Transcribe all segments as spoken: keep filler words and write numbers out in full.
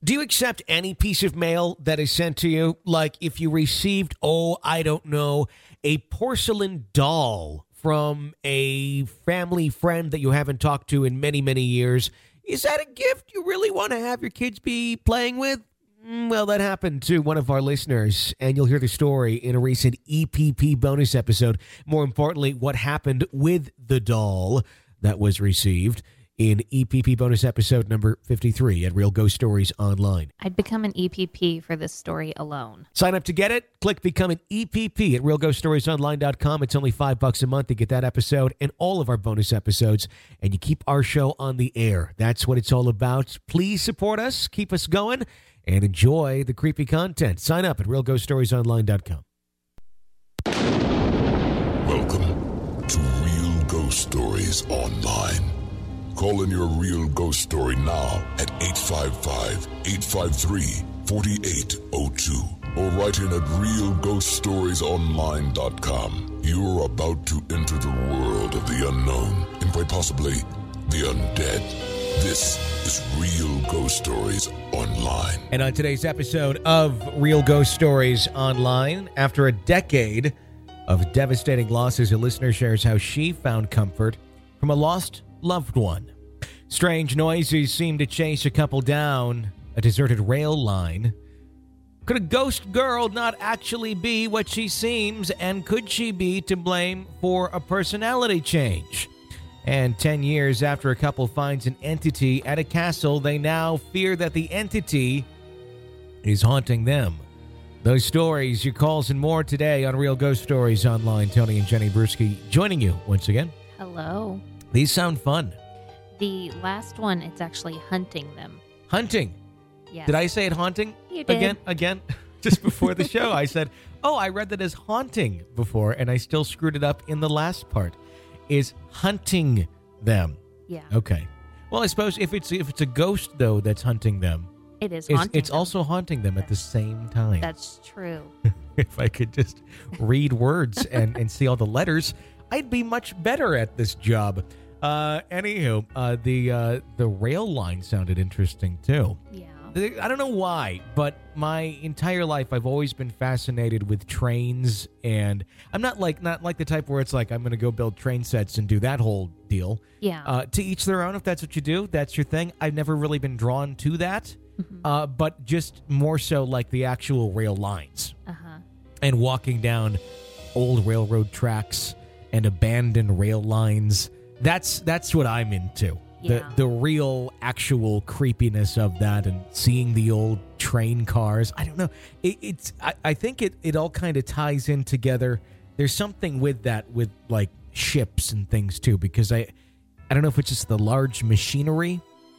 Do you accept any piece of mail that is sent to you? Like if you received, oh, I don't know, a porcelain doll from a family friend that you haven't talked to in many, many years. Is that a gift you really want to have your kids be playing with? Well, that happened to one of our listeners, and you'll hear the story in a recent E P P bonus episode. More importantly, what happened with the doll that was received in E P P bonus episode number fifty-three at Real Ghost Stories Online. I'd become an E P P for this story alone. Sign up to get it. Click Become an E P P at real ghost stories online dot com. It's only five bucks a month to get that episode and all of our bonus episodes, and you keep our show on the air. That's what it's all about. Please support us, keep us going, and enjoy the creepy content. Sign up at real ghost stories online dot com. Welcome to Real Ghost Stories Online. Call in your real ghost story now at eight five five, eight five three, four eight zero two or write in at real ghost stories online dot com. You are about to enter the world of the unknown and quite possibly the undead. This is Real Ghost Stories Online. And on today's episode of Real Ghost Stories Online, after a decade of devastating losses, a listener shares how she found comfort from a lost loved one. Strange noises seem to chase a couple down a deserted rail line. Could a ghost girl not actually be what she seems, and could she be to blame for a personality change? And ten years after a couple finds an entity at a castle, they now fear that the entity is haunting them. Those stories, your calls, and more today on Real Ghost Stories Online. Tony and Jenny Bruschi joining you once again. Hello. These sound fun. The last one, it's actually hunting them. Hunting. Yes. Did I say it haunting? You did. Again, again, just before the show, I said, oh, I read that as haunting before, and I still screwed it up in the last part. Is hunting them. Yeah. Okay. Well, I suppose if it's if it's a ghost, though, that's hunting them, It is it's, haunting it's them. also haunting them at the same time. That's true. If I could just read words and, and see all the letters, I'd be much better at this job. Uh, anywho, uh, the uh, the rail line sounded interesting, too. Yeah. I don't know why, but my entire life I've always been fascinated with trains, and I'm not like not like the type where it's like I'm going to go build train sets and do that whole deal. Yeah. Uh, to each their own. If that's what you do, that's your thing. I've never really been drawn to that, Mm-hmm. uh, but just more so like the actual rail lines Uh-huh. and walking down old railroad tracks and abandoned rail lines. That's that's what I'm into. The Yeah. the real actual creepiness of that, and seeing the old train cars. I don't know. It, it's I, I think it, it all kind of ties in together. There's something with that, with like ships and things too, because I I don't know if it's just the large machinery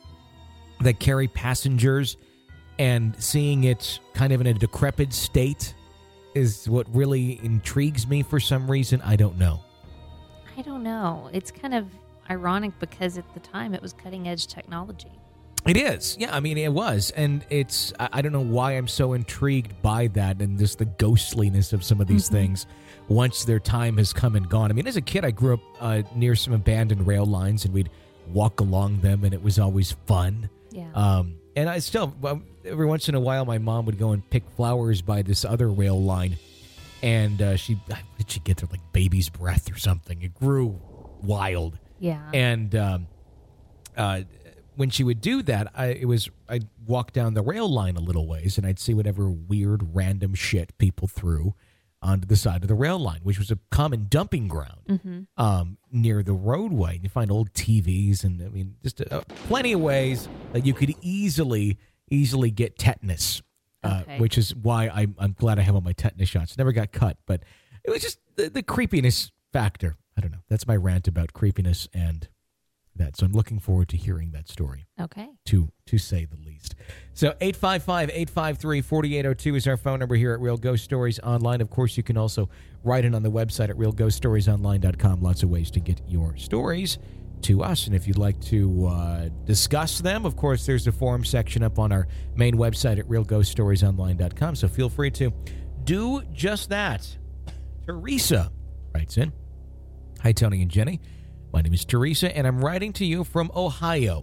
that carry passengers, and seeing it kind of in a decrepit state is what really intrigues me for some reason. I don't know. I don't know. It's kind of ironic because at the time it was cutting edge technology. It is. Yeah, I mean, it was. And it's, I, I don't know why I'm so intrigued by that and just the ghostliness of some of these Mm-hmm. things once their time has come and gone. I mean, as a kid, I grew up uh, near some abandoned rail lines, and we'd walk along them, and it was always fun. Yeah. Um, and I still, well, every once in a while, my mom would go and pick flowers by this other rail line. And uh, she, what did she get there? Like baby's breath or something. It grew wild. yeah. And um, uh, when she would do that, I, it was I'd walk down the rail line a little ways, and I'd see whatever weird, random shit people threw onto the side of the rail line, which was a common dumping ground Mm-hmm. um, near the roadway. You find old T Vs, and I mean, just uh, plenty of ways that you could easily, easily get tetanus. Uh, Okay. Which is why I'm, I'm glad I have all my tetanus shots. Never got cut, but it was just the, the creepiness factor. I don't know. That's my rant about creepiness and that. So I'm looking forward to hearing that story, Okay. to to say the least. So eight five five, eight five three, four eight zero two is our phone number here at Real Ghost Stories Online. Of course, you can also write in on the website at real ghost stories online dot com. Lots of ways to get your stories to us. And if you'd like to uh, discuss them, of course, there's a forum section up on our main website at real ghost stories online dot com. So feel free to do just that. Teresa writes in, "Hi, Tony and Jenny. My name is Teresa, and I'm writing to you from Ohio.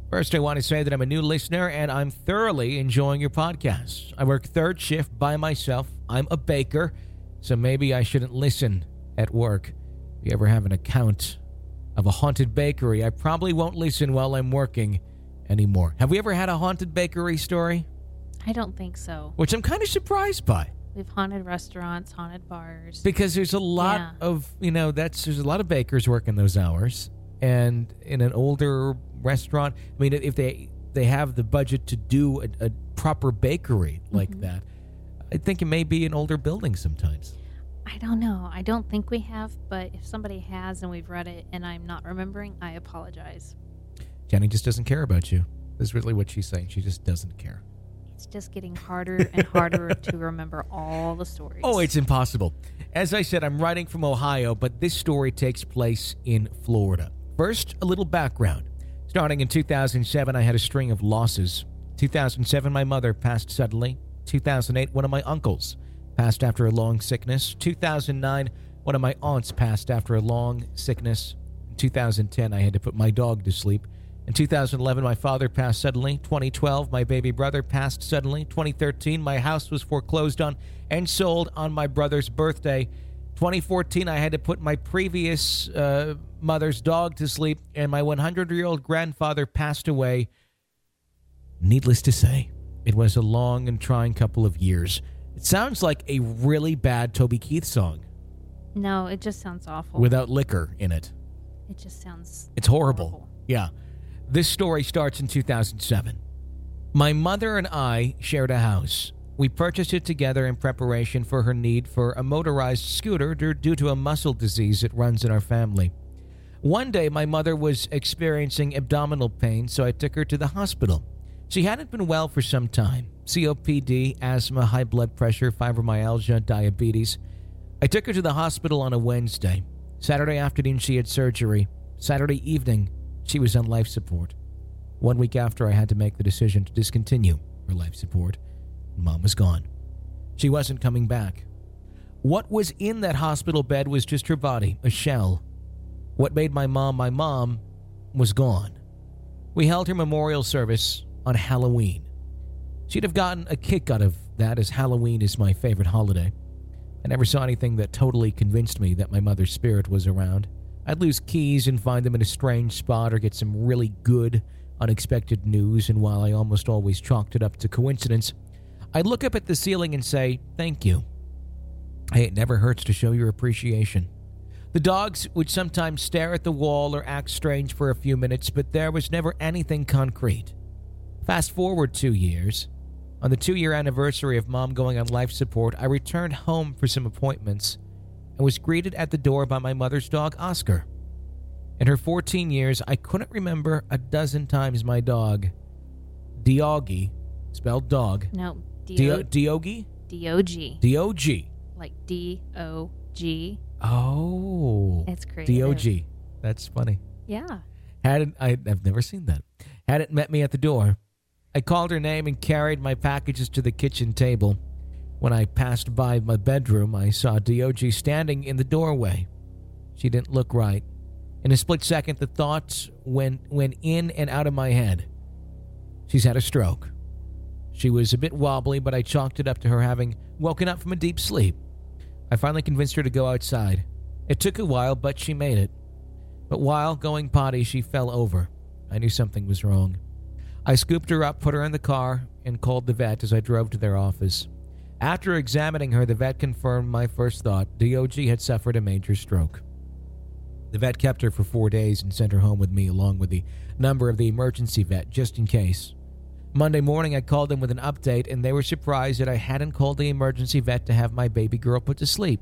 First, I want to say that I'm a new listener and I'm thoroughly enjoying your podcast. I work third shift by myself. I'm a baker, so maybe I shouldn't listen at work. If you ever have an account of a haunted bakery, I probably won't listen while I'm working anymore. Have we ever had a haunted bakery story? I don't think so. Which I'm kind of surprised by. We've haunted restaurants, haunted bars. Because there's a lot Yeah. of, you know, that's there's a lot of bakers working those hours. And in an older restaurant, I mean, if they they have the budget to do a, a proper bakery like Mhm. that, I think it may be an older building sometimes. I don't know. I don't think we have, but if somebody has and we've read it and I'm not remembering, I apologize. Jenny just doesn't care about you. That's really what she's saying. She just doesn't care. It's just getting harder and harder to remember all the stories. Oh, it's impossible. As I said, I'm writing from Ohio, but this story takes place in Florida. First, a little background. Starting in two thousand seven, I had a string of losses. two thousand seven, my mother passed suddenly. two thousand eight, one of my uncles passed after a long sickness. two thousand nine, one of my aunts passed after a long sickness. In two thousand ten, I had to put my dog to sleep. In two thousand eleven, my father passed suddenly. twenty twelve, my baby brother passed suddenly. twenty thirteen, my house was foreclosed on and sold on my brother's birthday. twenty fourteen, I had to put my previous uh, mother's dog to sleep, and my hundred-year-old grandfather passed away. Needless to say, it was a long and trying couple of years. It sounds like a really bad Toby Keith song No, it just sounds awful. without liquor in it. It just sounds It's horrible. horrible. Yeah. This story starts in two thousand seven. My mother and I shared a house. We purchased it together in preparation for her need for a motorized scooter due to a muscle disease that runs in our family. One day, my mother was experiencing abdominal pain, so I took her to the hospital. She hadn't been well for some time. C O P D, asthma, high blood pressure, fibromyalgia, diabetes. I took her to the hospital on a Wednesday. Saturday afternoon, she had surgery. Saturday evening, she was on life support. One week after, I had to make the decision to discontinue her life support. Mom was gone. She wasn't coming back. What was in that hospital bed was just her body, a shell. What made my mom my mom was gone. We held her memorial service on Halloween. She'd have gotten a kick out of that, as Halloween is my favorite holiday. I never saw anything that totally convinced me that my mother's spirit was around. I'd lose keys and find them in a strange spot or get some really good, unexpected news, and while I almost always chalked it up to coincidence, I'd look up at the ceiling and say, thank you. Hey, it never hurts to show your appreciation. The dogs would sometimes stare at the wall or act strange for a few minutes, but there was never anything concrete. Fast forward two years. On the two-year anniversary of Mom going on life support, I returned home for some appointments and was greeted at the door by my mother's dog, Oscar. In her fourteen years, I couldn't remember a dozen times my dog, Diogi, spelled dog. No, Dio- D O Diogi? D O G. D O G. Like D O G. Oh. It's creative. D O G. That's funny. Yeah. Hadn't I, I've never seen that. Hadn't met me at the door. I called her name and carried my packages to the kitchen table. When I passed by my bedroom, I saw D O G standing in the doorway. She didn't look right. In a split second, the thoughts went, went in and out of my head. She's had a stroke. She was a bit wobbly, but I chalked it up to her having woken up from a deep sleep. I finally convinced her to go outside. It took a while, but she made it. But while going potty, she fell over. I knew something was wrong. I scooped her up, put her in the car, and called the vet as I drove to their office. After examining her, the vet confirmed my first thought. D O G had suffered a major stroke. The vet kept her for four days and sent her home with me along with the number of the emergency vet, just in case. Monday morning, I called them with an update, and they were surprised that I hadn't called the emergency vet to have my baby girl put to sleep.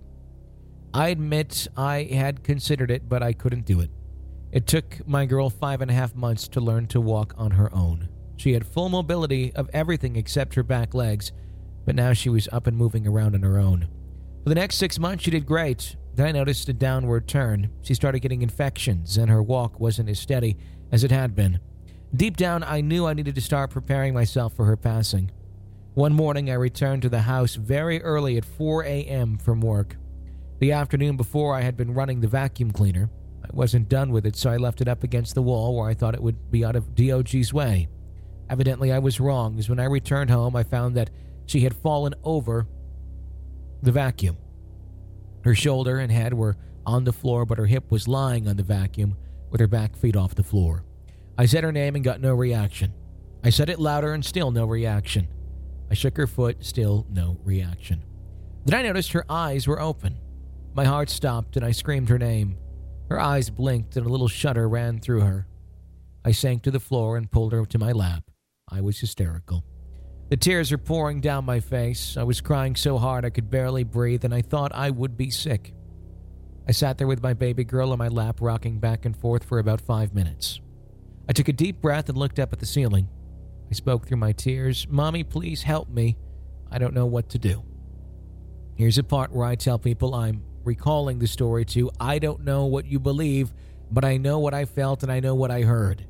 I admit I had considered it, but I couldn't do it. It took my girl five and a half months to learn to walk on her own. She had full mobility of everything except her back legs, but now she was up and moving around on her own. For the next six months, she did great. Then I noticed a downward turn. She started getting infections, and her walk wasn't as steady as it had been. Deep down, I knew I needed to start preparing myself for her passing. One morning, I returned to the house very early at four a.m. from work. The afternoon before, I had been running the vacuum cleaner. I wasn't done with it, so I left it up against the wall where I thought it would be out of D O G's way. Evidently, I was wrong, as when I returned home, I found that she had fallen over the vacuum. Her shoulder and head were on the floor, but her hip was lying on the vacuum with her back feet off the floor. I said her name and got no reaction. I said it louder and still no reaction. I shook her foot, still no reaction. Then I noticed her eyes were open. My heart stopped and I screamed her name. Her eyes blinked and a little shudder ran through her. I sank to the floor and pulled her to my lap. I was hysterical. The tears were pouring down my face. I was crying so hard I could barely breathe, and I thought I would be sick. I sat there with my baby girl on my lap, rocking back and forth for about five minutes. I took a deep breath and looked up at the ceiling. I spoke through my tears. Mommy, please help me. I don't know what to do. Here's a part where I tell people I'm recalling the story to. I don't know what you believe, but I know what I felt and I know what I heard.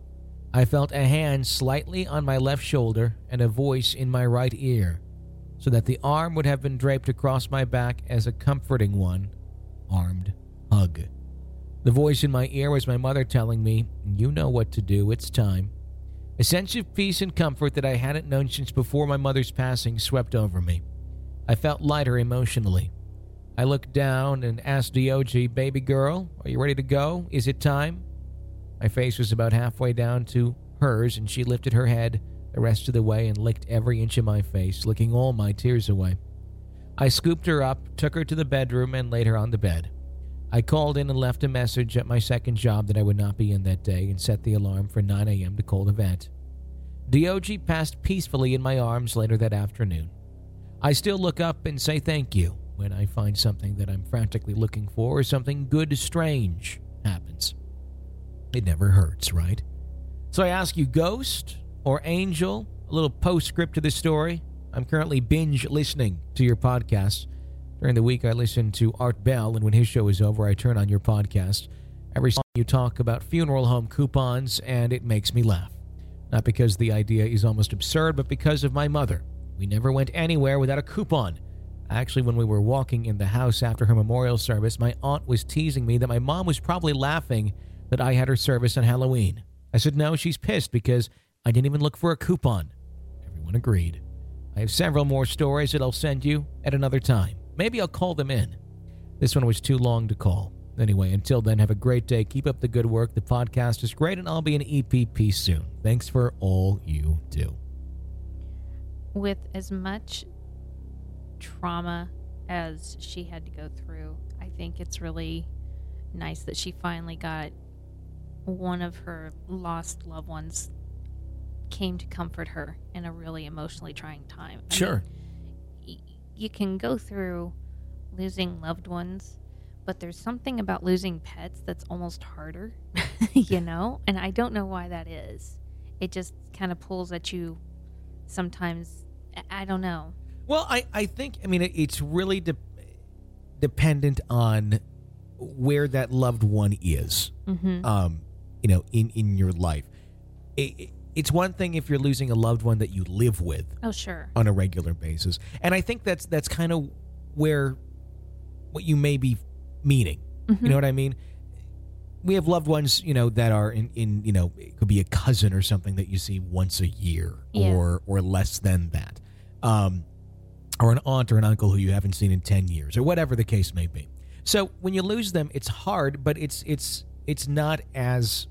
I felt a hand slightly on my left shoulder and a voice in my right ear, so that the arm would have been draped across my back as a comforting one, armed hug. The voice in my ear was my mother telling me, you know what to do, it's time. A sense of peace and comfort that I hadn't known since before my mother's passing swept over me. I felt lighter emotionally. I looked down and asked D O G, baby girl, are you ready to go? Is it time? My face was about halfway down to hers, and she lifted her head the rest of the way and licked every inch of my face, licking all my tears away. I scooped her up, took her to the bedroom, and laid her on the bed. I called in and left a message at my second job that I would not be in that day and set the alarm for nine a.m. to call the vet. D O G passed peacefully in my arms later that afternoon. I still look up and say thank you when I find something that I'm frantically looking for or something good strange happens. It never hurts, right? So I ask you, ghost or angel, a little postscript to the story. I'm currently binge listening to your podcast. During the week, I listen to Art Bell, and when his show is over, I turn on your podcast. Every time you talk about funeral home coupons, and it makes me laugh. Not because the idea is almost absurd, but because of my mother. We never went anywhere without a coupon. Actually, when we were walking in the house after her memorial service, my aunt was teasing me that my mom was probably laughing that I had her service on Halloween. I said, no, she's pissed because I didn't even look for a coupon. Everyone agreed. I have several more stories that I'll send you at another time. Maybe I'll call them in. This one was too long to call. Anyway, until then, have a great day. Keep up the good work. The podcast is great, and I'll be an E P P soon. Thanks for all you do. With as much trauma as she had to go through, I think it's really nice that she finally got one of her lost loved ones came to comfort her in a really emotionally trying time. I Sure. mean, y- you can go through losing loved ones, but there's something about losing pets that's almost harder, you know? And I don't know why that is. It just kind of pulls at you sometimes. I- I don't know. Well, I, I think, I mean, it, it's really de- dependent on where that loved one is, Mm-hmm. um, you know, in, in your life. It, it, it's one thing if you're losing a loved one that you live with Oh, sure. on a regular basis. And I think that's that's kind of where what you may be meaning. Mm-hmm. You know what I mean? We have loved ones, you know, that are in, in, you know, it could be a cousin or something that you see once a year Yeah. or or less than that. Um, or an aunt or an uncle who you haven't seen in ten years or whatever the case may be. So when you lose them, it's hard, but it's it's it's not as,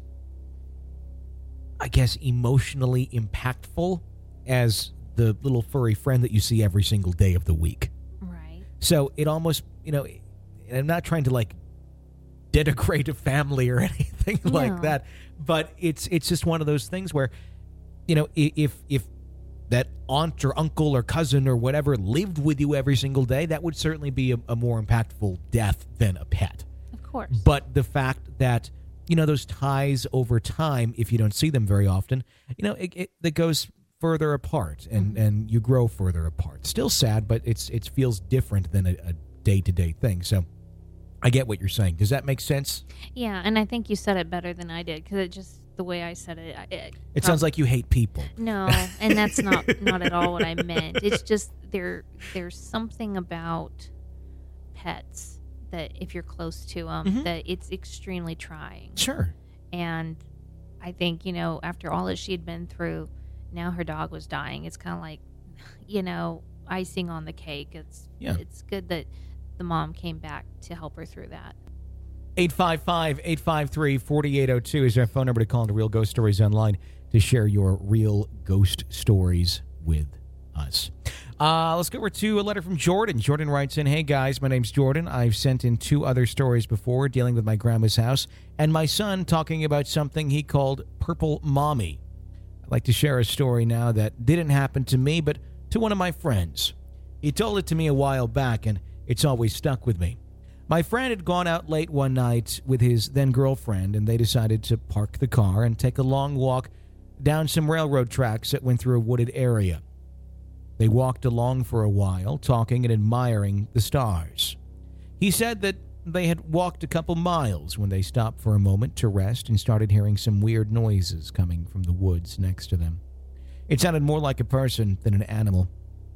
I guess, emotionally impactful as the little furry friend that you see every single day of the week. Right. So it almost, you know, and I'm not trying to like denigrate a family or anything No. like that, but it's it's just one of those things where, you know, i- if if that aunt or uncle or cousin or whatever lived with you every single day, that would certainly be a, a more impactful death than a pet. Of course. But the fact that, you know, those ties over time, if you don't see them very often, you know, it, it that goes further apart and, and you grow further apart. Still sad, but it's it feels different than a, a day-to-day thing. So I get what you're saying. Does that make sense? Yeah, and I think you said it better than I did because it just the way I said it. I- It, It sounds like you hate people. no, and that's not not at all what I meant. It's just there there's something about pets that if you're close to them, Mhm. that it's extremely trying. Sure. And I think, you know, after all that she had been through, now her dog was dying. It's kind of like, you know, icing on the cake. It's Yeah. it's good that the mom came back to help her through that. eight five five, eight five three, four eight zero two is our phone number to call into Real Ghost Stories Online to share your real ghost stories with us. Uh, let's go over to a letter from Jordan. Jordan writes in, "Hey guys, my name's Jordan. I've sent in two other stories before dealing with my grandma's house and my son talking about something he called Purple Mommy. I'd like to share a story now that didn't happen to me, but to one of my friends. He told it to me a while back, and it's always stuck with me. My friend had gone out late one night with his then-girlfriend, and they decided to park the car and take a long walk down some railroad tracks that went through a wooded area. They walked along for a while, talking and admiring the stars. He said that they had walked a couple miles when they stopped for a moment to rest and started hearing some weird noises coming from the woods next to them. It sounded more like a person than an animal.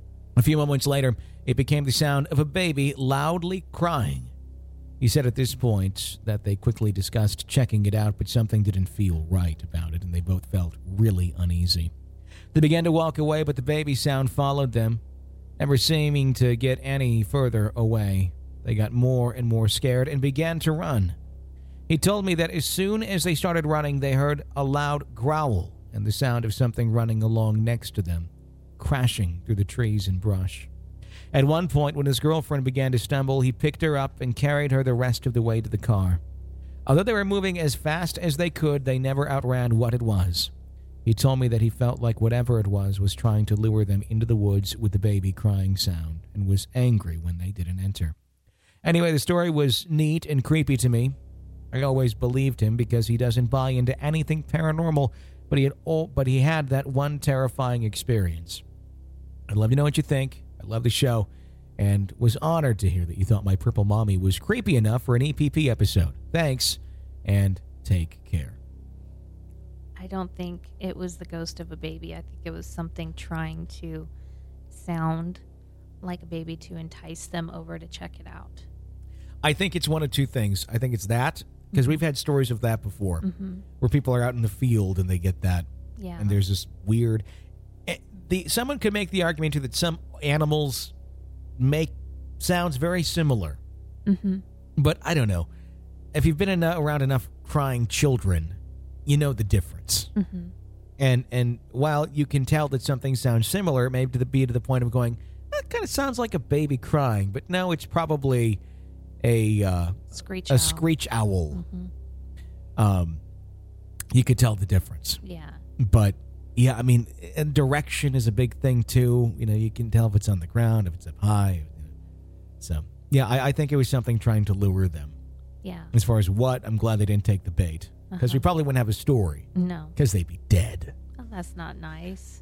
A few moments later, it became the sound of a baby loudly crying. He said at this point that they quickly discussed checking it out, but something didn't feel right about it, and they both felt really uneasy. They began to walk away, but the baby sound followed them, never seeming to get any further away. They got more and more scared and began to run. He told me that as soon as they started running, they heard a loud growl and the sound of something running along next to them, crashing through the trees and brush. At one point, when his girlfriend began to stumble, he picked her up and carried her the rest of the way to the car. Although they were moving as fast as they could, they never outran what it was. He told me that he felt like whatever it was was trying to lure them into the woods with the baby crying sound and was angry when they didn't enter. Anyway, the story was neat and creepy to me. I always believed him because he doesn't buy into anything paranormal, but he had all, but he had that one terrifying experience. I'd love to know what you think. I love the show and was honored to hear that you thought my Purple Mommy was creepy enough for an E P P episode. Thanks, and take care." I don't think it was the ghost of a baby. I think it was something trying to sound like a baby to entice them over to check it out. I think it's one of two things. I think it's that, because mm-hmm. we've had stories of that before, mm-hmm. where people are out in the field and they get that. Yeah. And there's this weird... The, someone could make the argument, too, that some animals make sounds very similar. Mm-hmm. But I don't know. If you've been in, around enough crying children, you know the difference. Mm-hmm. And and while you can tell that something sounds similar, it may be to the, be to the point of going, that kind of sounds like a baby crying. But no, it's probably a uh, screech a owl. screech owl. Mm-hmm. Um, you could tell the difference. Yeah. But yeah, I mean, and direction is a big thing too. You know, you can tell if it's on the ground, if it's up high. So yeah, I, I think it was something trying to lure them. Yeah. As far as what, I'm glad they didn't take the bait, because uh-huh. we probably wouldn't have a story. No. Because they'd be dead. Oh, that's not nice.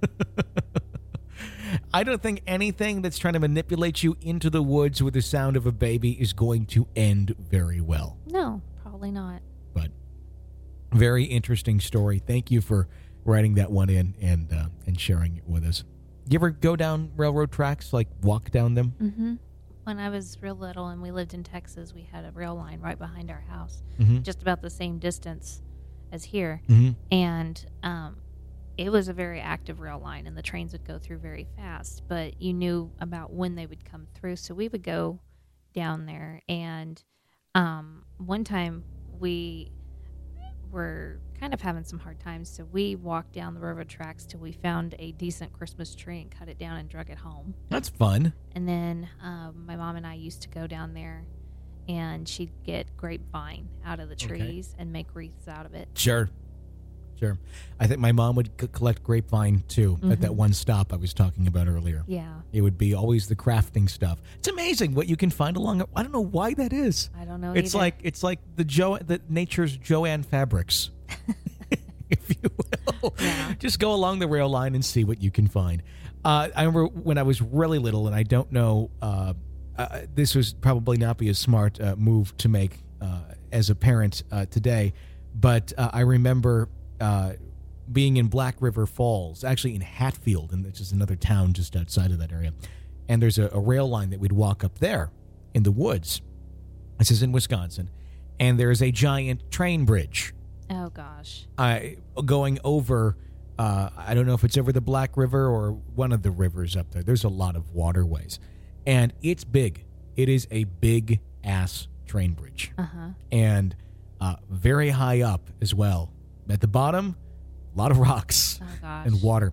I don't think anything that's trying to manipulate you into the woods with the sound of a baby is going to end very well. No, probably not. But very interesting story. Thank you for writing that one in and uh, and sharing it with us. You ever go down railroad tracks, like walk down them? Mm-hmm. When I was real little and we lived in Texas, we had a rail line right behind our house, Mm-hmm. just about the same distance as here. Mm-hmm. And um, it was a very active rail line, and the trains would go through very fast, but you knew about when they would come through. So we would go down there, and um, one time we were kind of having some hard times, so we walked down the railroad tracks till we found a decent Christmas tree and cut it down and drug it home. That's fun. And then um, my mom and I used to go down there, and she'd get grapevine out of the trees okay. and make wreaths out of it. Sure. Sure. I think my mom would c- collect grapevine, too, mm-hmm. at that one stop I was talking about earlier. Yeah. It would be always the crafting stuff. It's amazing what you can find along it. I don't know why that is. I don't know It's either. like it's like the jo- the nature's Joanne fabrics, if you will. Yeah. Just go along the rail line and see what you can find. Uh, I remember when I was really little, and I don't know, uh, uh, this was probably not be a smart uh, move to make uh, as a parent uh, today, but uh, I remember uh, being in Black River Falls, actually in Hatfield, and it's just another town just outside of that area. And there's a, a rail line that we'd walk up there in the woods. This is in Wisconsin. And there's a giant train bridge Oh, gosh. I going over, uh, I don't know if it's over the Black River or one of the rivers up there. There's a lot of waterways. And it's big. It is a big-ass train bridge. Uh-huh. And uh, very high up as well. At the bottom, a lot of rocks Oh, gosh. and water.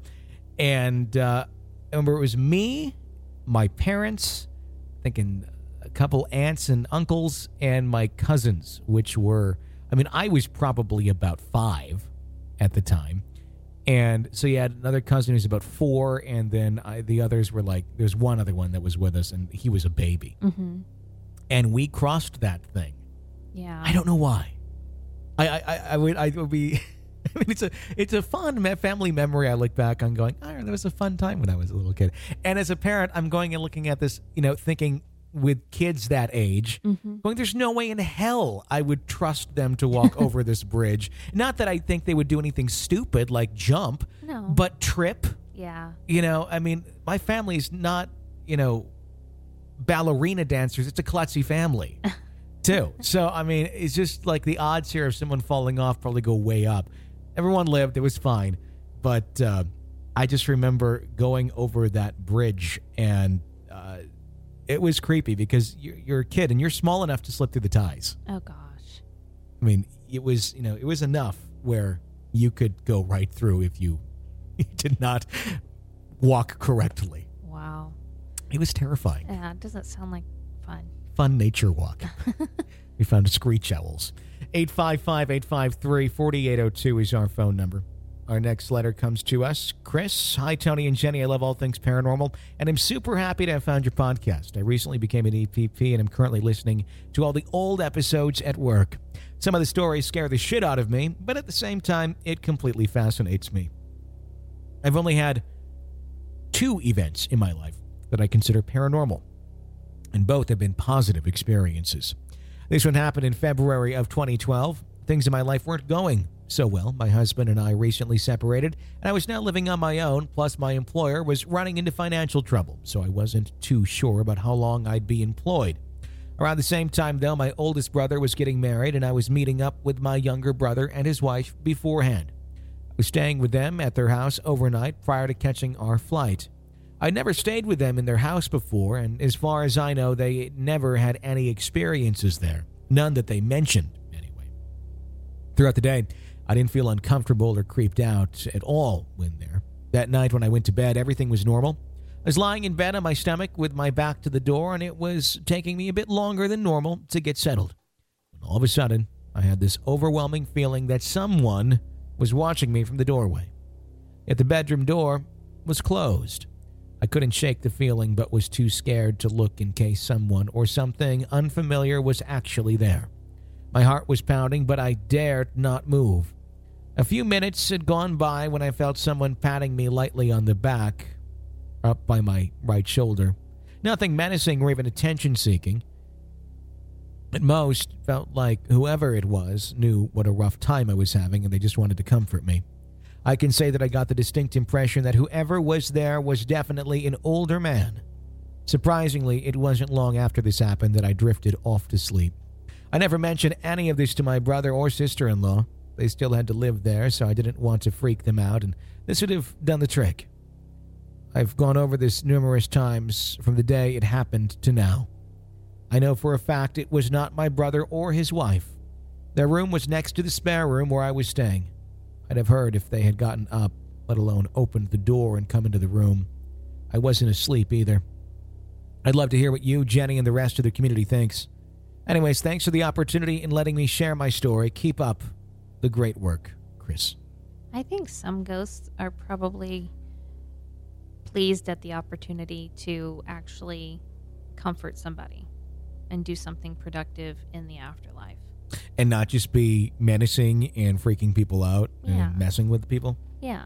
And uh, I remember it was me, my parents, thinking a couple aunts and uncles, and my cousins, which were, I mean, I was probably about five at the time. And so you had another cousin who's about four, and then I, the others were like, there's one other one that was with us, and he was a baby. Mm-hmm. And we crossed that thing. Yeah. I don't know why. I I, I, I would I would be. I mean, it's a it's a fun me- family memory. I look back on going, oh, that was a fun time when I was a little kid. And as a parent, I'm going and looking at this, you know, thinking with kids that age, Mm-hmm. going, there's no way in hell I would trust them to walk over this bridge. Not that I think they would do anything stupid like jump, No. but trip. Yeah. You know, I mean, my family's not, you know, ballerina dancers. It's a klutzy family, too. So, I mean, it's just like the odds here of someone falling off probably go way up. Everyone lived. It was fine. But uh, I just remember going over that bridge, and uh, it was creepy because you're, you're a kid and you're small enough to slip through the ties. Oh, gosh. I mean, it was, you know, it was enough where you could go right through if you, you did not walk correctly. Wow. It was terrifying. Yeah, it doesn't sound like fun. Fun nature walk. We found screech owls. eight five five, eight five three, four eight zero two is our phone number. Our next letter comes to us. Chris, hi, Tony and Jenny. I love all things paranormal, and I'm super happy to have found your podcast. I recently became an E P P, and I'm currently listening to all the old episodes at work. Some of the stories scare the shit out of me, but at the same time, it completely fascinates me. I've only had two events in my life that I consider paranormal, and both have been positive experiences. This one happened in February of twenty twelve. Things in my life weren't going so well. My husband and I recently separated, and I was now living on my own, plus my employer was running into financial trouble, so I wasn't too sure about how long I'd be employed. Around the same time, though, my oldest brother was getting married, and I was meeting up with my younger brother and his wife beforehand. I was staying with them at their house overnight prior to catching our flight. I'd never stayed with them in their house before, and as far as I know, they never had any experiences there. None that they mentioned, anyway. Throughout the day, I didn't feel uncomfortable or creeped out at all when there. That night when I went to bed, everything was normal. I was lying in bed on my stomach with my back to the door, and it was taking me a bit longer than normal to get settled. When all of a sudden, I had this overwhelming feeling that someone was watching me from the doorway. Yet the bedroom door was closed. I couldn't shake the feeling, but was too scared to look in case someone or something unfamiliar was actually there. My heart was pounding, but I dared not move. A few minutes had gone by when I felt someone patting me lightly on the back, up by my right shoulder. Nothing menacing or even attention-seeking. At most, felt like whoever it was knew what a rough time I was having, and they just wanted to comfort me. I can say that I got the distinct impression that whoever was there was definitely an older man. Surprisingly, it wasn't long after this happened that I drifted off to sleep. I never mentioned any of this to my brother or sister-in-law. They still had to live there, so I didn't want to freak them out, and this would have done the trick. I've gone over this numerous times from the day it happened to now. I know for a fact it was not my brother or his wife. Their room was next to the spare room where I was staying. I'd have heard if they had gotten up, let alone opened the door and come into the room. I wasn't asleep either. I'd love to hear what you, Jenny, and the rest of the community thinks. Anyways, thanks for the opportunity and letting me share my story. Keep up the great work, Chris. I think some ghosts are probably pleased at the opportunity to actually comfort somebody and do something productive in the afterlife. And not just be menacing and freaking people out Yeah. and messing with people. Yeah.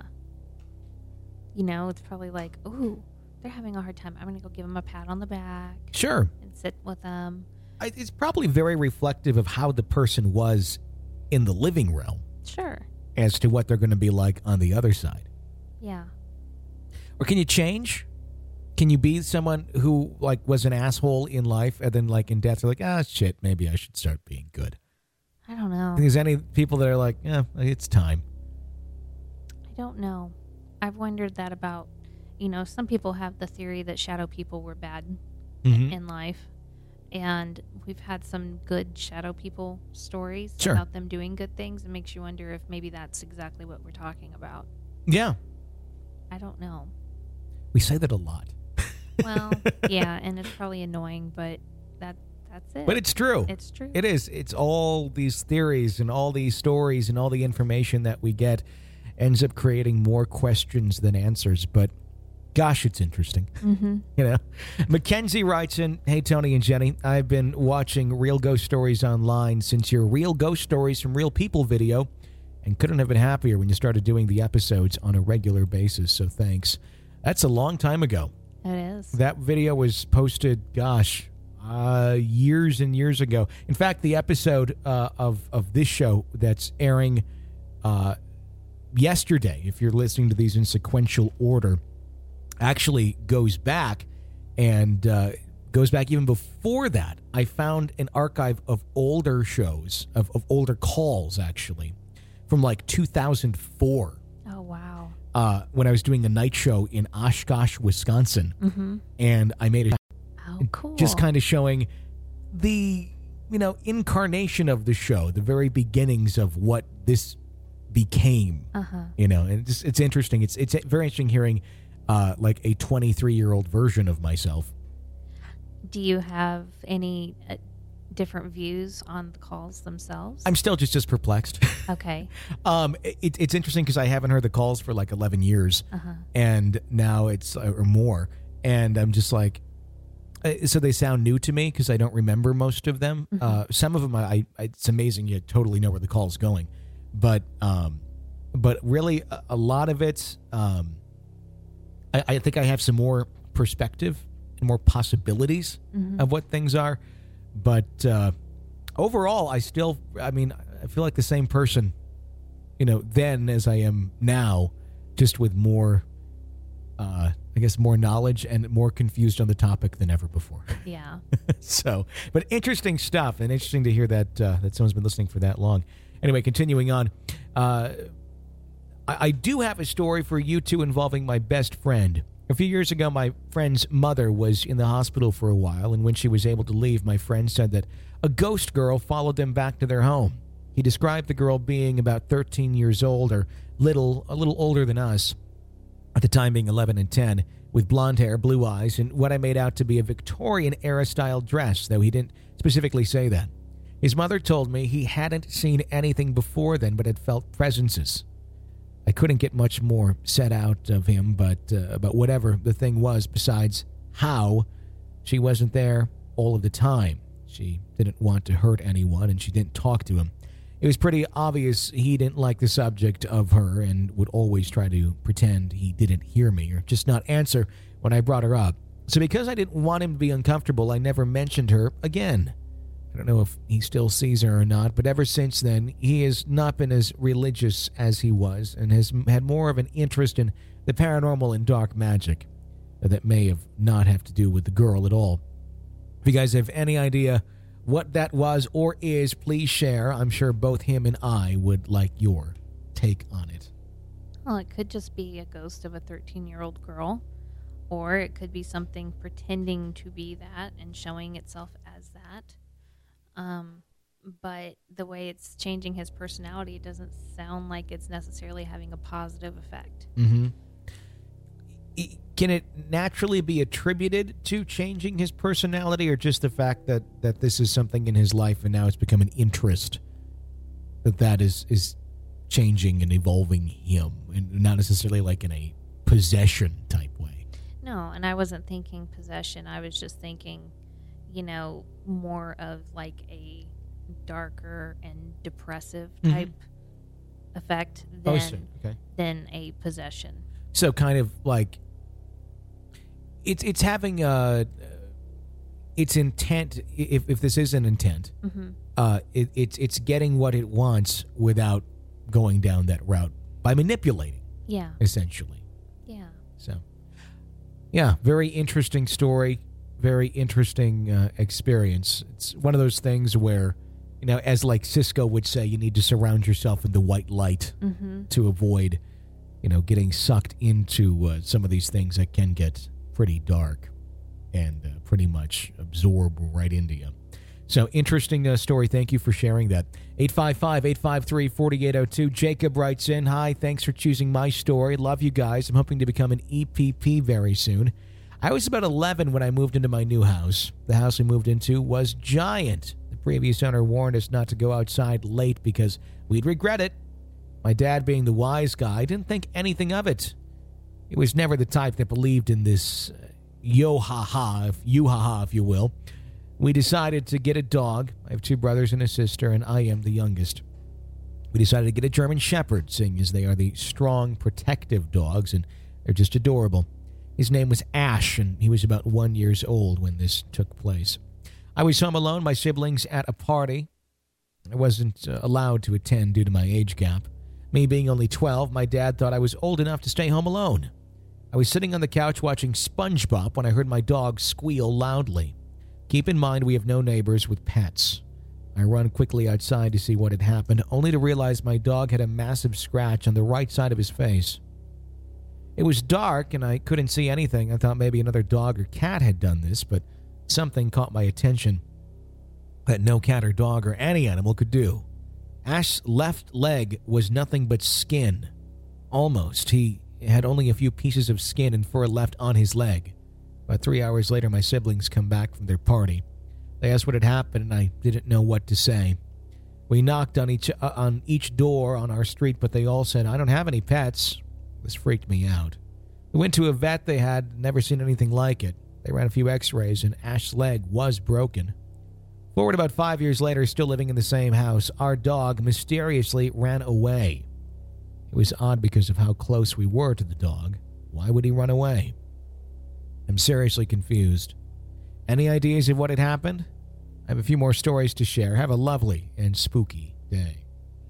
You know, it's probably like, ooh, they're having a hard time. I'm going to go give them a pat on the back Sure. and sit with them. I, it's probably very reflective of how the person was in the living realm Sure. as to what they're going to be like on the other side. Yeah. Or can you change? Can you be someone who like was an asshole in life and then like in death they're like, ah, shit, maybe I should start being good? I don't know. There's any people that are like, yeah, it's time. I don't know. I've wondered that about, you know, some people have the theory that shadow people were bad Mm-hmm. in life. And we've had some good shadow people stories Sure. about them doing good things. It makes you wonder if maybe that's exactly what we're talking about. Yeah. I don't know. We say that a lot. Well, yeah, and it's probably annoying, but that that's it. But it's true. It's true. It is. It's all these theories and all these stories and all the information that we get ends up creating more questions than answers. But gosh, it's interesting. Mm-hmm. You know, Mackenzie writes in, hey, Tony and Jenny, I've been watching Real Ghost Stories online since your Real Ghost Stories from Real People video and couldn't have been happier when you started doing the episodes on a regular basis. So thanks. That's a long time ago. It is. That video was posted, gosh, uh, years and years ago. In fact, the episode uh, of, of this show that's airing uh, yesterday, if you're listening to these in sequential order, actually goes back and uh, goes back even before that. I found an archive of older shows, of, of older calls, actually, from like two thousand four. Oh, wow. Uh, when I was doing a night show in Oshkosh, Wisconsin. Mm-hmm. And I made it Oh, cool. just kind of showing the, you know, incarnation of the show, the very beginnings of what this became, Uh-huh. you know, and it's, it's interesting. It's, it's very interesting hearing uh, like a twenty-three-year-old version of myself. Do you have any uh, different views on the calls themselves? I'm still just as perplexed. Okay. um, it, it's interesting because I haven't heard the calls for like eleven years, Uh-huh. and now it's uh, or more, and I'm just like, uh, so they sound new to me because I don't remember most of them. Mhm. Uh, some of them, I, I it's amazing you totally know where the call's going, but um, but really a, a lot of it, um, I, I think I have some more perspective and more possibilities Mhm. of what things are, but uh, overall, I still, I mean, I feel like the same person, you know, then as I am now, just with more, uh, I guess, more knowledge and more confused on the topic than ever before. Yeah. So, but interesting stuff, and interesting to hear that uh, that someone's been listening for that long. Anyway, continuing on, uh, I, I do have a story for you two involving my best friend. A few years ago, my friend's mother was in the hospital for a while, and when she was able to leave, my friend said that a ghost girl followed them back to their home. He described the girl being about thirteen years old, or little, a little older than us, at the time being eleven and ten, with blonde hair, blue eyes, and what I made out to be a Victorian-era style dress, though he didn't specifically say that. His mother told me he hadn't seen anything before then, but had felt presences. I couldn't get much more said out of him, but uh, but whatever the thing was, besides how she wasn't there all of the time. She didn't want to hurt anyone, and she didn't talk to him. It was pretty obvious he didn't like the subject of her and would always try to pretend he didn't hear me or just not answer when I brought her up. So because I didn't want him to be uncomfortable, I never mentioned her again. I don't know if he still sees her or not, but ever since then, he has not been as religious as he was and has had more of an interest in the paranormal and dark magic that may have not have to do with the girl at all. If you guys have any idea what that was or is, please share. I'm sure both him and I would like your take on it. Well, it could just be a ghost of a thirteen-year-old girl, or it could be something pretending to be that and showing itself as that. Um, but the way it's changing his personality, it doesn't sound like it's necessarily having a positive effect. Mm-hmm. Can it naturally be attributed to changing his personality, or just the fact that, that this is something in his life and now it's become an interest that that is, is changing and evolving him, and not necessarily like in a possession type way? No, and I wasn't thinking possession. I was just thinking, you know, more of like a darker and depressive Mhm. type effect Oh, than, so- okay. than a possession. So kind of like it's it's having uh its intent. If if this is an intent, Mm-hmm. uh, it, it's it's getting what it wants without going down that route by manipulating, Yeah, essentially. yeah. So Yeah, very interesting story. Very interesting uh, experience. It's one of those things where, you know, as like Cisco would say, you need to surround yourself in the white light Mm-hmm. to avoid, you know, getting sucked into uh, some of these things that can get pretty dark and uh, pretty much absorb right into you. So, interesting uh, story. Thank you for sharing that. eight five five, eight five three, four eight zero two. Jacob writes in, hi, thanks for choosing my story. Love you guys. I'm hoping to become an E P P very soon. I was about eleven when I moved into my new house. The house we moved into was giant. The previous owner warned us not to go outside late because we'd regret it. My dad, being the wise guy, didn't think anything of it. He was never the type that believed in this uh, yo-ha-ha, if you-ha-ha, if you will. We decided to get a dog. I have two brothers and a sister, and I am the youngest. We decided to get a German Shepherd, seeing as they are the strong, protective dogs, and they're just adorable. His name was Ash, and he was about one years old when this took place. I was home alone, my siblings at a party. I wasn't uh, allowed to attend due to my age gap. Me being only twelve, my dad thought I was old enough to stay home alone. I was sitting on the couch watching SpongeBob when I heard my dog squeal loudly. Keep in mind we have no neighbors with pets. I run quickly outside to see what had happened, only to realize my dog had a massive scratch on the right side of his face. It was dark and I couldn't see anything. I thought maybe another dog or cat had done this, but something caught my attention that no cat or dog or any animal could do. Ash's left leg was nothing but skin. Almost. He had only a few pieces of skin and fur left on his leg. About three hours later, my siblings come back from their party. They asked what had happened, and I didn't know what to say. We knocked on each uh, on each door on our street, but they all said, I don't have any pets. This freaked me out. We went to a vet. They had never seen anything like it. They ran a few x-rays, and Ash's leg was broken. Forward about five years later, still living in the same house, our dog mysteriously ran away. It was odd because of how close we were to the dog. Why would he run away? I'm seriously confused. Any ideas of what had happened? I have a few more stories to share. Have a lovely and spooky day.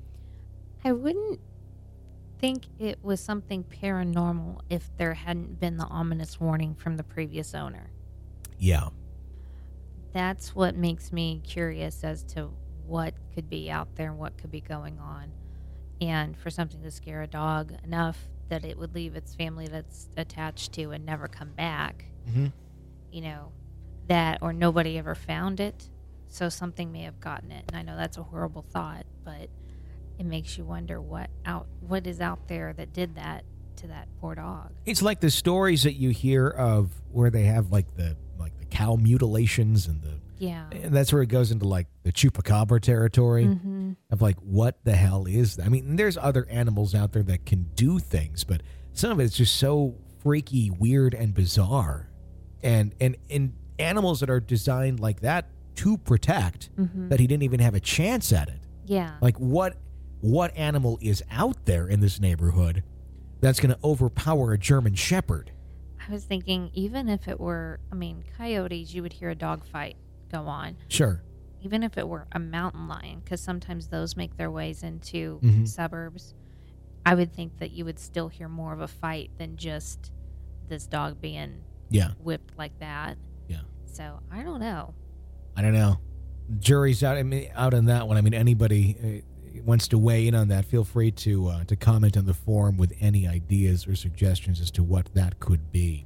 I wouldn't think it was something paranormal if there hadn't been the ominous warning from the previous owner. Yeah. That's what makes me curious as to what could be out there and what could be going on. And for something to scare a dog enough that it would leave its family that's attached to and never come back, Mm-hmm. you know, that or nobody ever found it. So something may have gotten it. And I know that's a horrible thought, but it makes you wonder what out what is out there that did that to that poor dog. It's like the stories that you hear of where they have like the like the cow mutilations and the Yeah. and that's where it goes into like the chupacabra territory Mm-hmm. of like what the hell is that? I mean, there's other animals out there that can do things, but some of it's just so freaky, weird, and bizarre. And and and animals that are designed like that to protect, Mm-hmm. that he didn't even have a chance at it. Yeah. Like what what animal is out there in this neighborhood that's going to overpower a German Shepherd? I was thinking, even if it were, I mean, coyotes, you would hear a dog fight go on. Sure. Even if it were a mountain lion, because sometimes those make their ways into Mhm. suburbs, I would think that you would still hear more of a fight than just this dog being Yeah. whipped like that. Yeah. So I don't know. I don't know. Jury's out. I mean, out on that one. I mean, anybody uh, wants to weigh in on that, feel free to uh, to comment on the forum with any ideas or suggestions as to what that could be.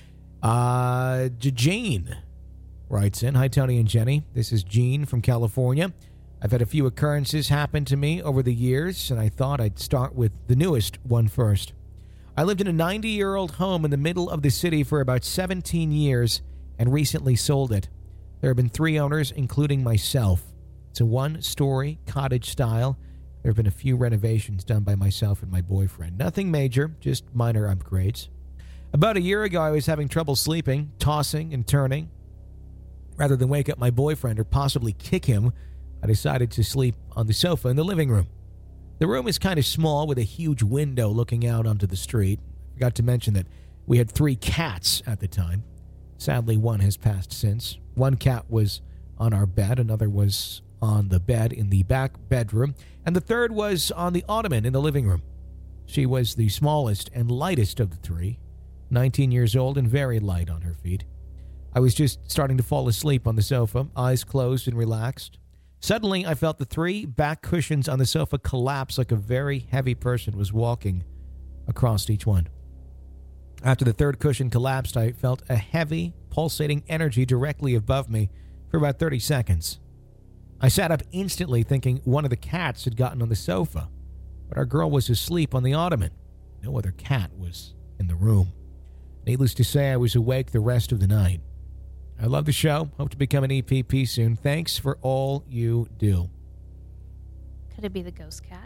Uh, Jane writes in, hi Tony and Jenny. This is Gene from California. I've had a few occurrences happen to me over the years, and I thought I'd start with the newest one first. I lived in a ninety-year-old home in the middle of the city for about seventeen years and recently sold it. There have been three owners, including myself. It's a one-story cottage style. There have been a few renovations done by myself and my boyfriend. Nothing major, just minor upgrades. About a year ago, I was having trouble sleeping, tossing and turning. Rather than wake up my boyfriend or possibly kick him, I decided to sleep on the sofa in the living room. The room is kind of small with a huge window looking out onto the street. I forgot to mention that we had three cats at the time. Sadly, one has passed since. One cat was on our bed, another was on the bed in the back bedroom, and the third was on the ottoman in the living room. She was the smallest and lightest of the three. nineteen years old and very light on her feet. I was just starting to fall asleep on the sofa, eyes closed and relaxed. Suddenly, I felt the three back cushions on the sofa collapse like a very heavy person was walking across each one. After the third cushion collapsed, I felt a heavy, pulsating energy directly above me for about thirty seconds. I sat up instantly thinking one of the cats had gotten on the sofa, but our girl was asleep on the ottoman. No other cat was in the room. Needless to say, I was awake the rest of the night. I love the show. Hope to become an E P P soon. Thanks for all you do. Could it be the ghost cat?